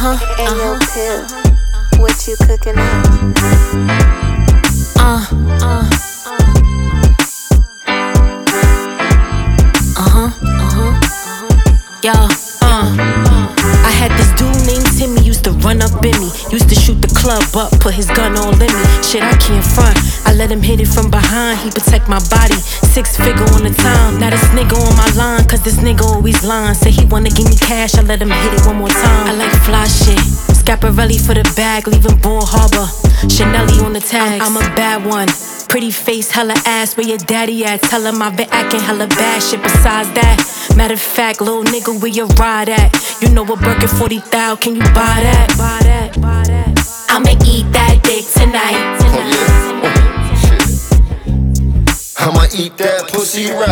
And your tip, what you cooking up? I had this dude named Timmy, used to run up in me. Used to shoot the club up, put his gun all in me. Shit, I can't front, I let him hit it from behind. He protect my body, 6-figure on the time. Now this nigga on my line, cause this nigga always lying. Say he wanna give me cash, I let him hit it one more time. I like fly shit, Scaparelli for the bag, leaving Ball Harbor. Chanelli on the tag, I'm a bad one. Pretty face, hella ass, where your daddy at? Tell him I've been acting hella bad shit besides that. Matter of fact, little nigga, where you ride at? You know a Birkin 40,000, can you buy that? I'ma eat that dick tonight. Oh yeah, shit. I'ma eat that pussy right.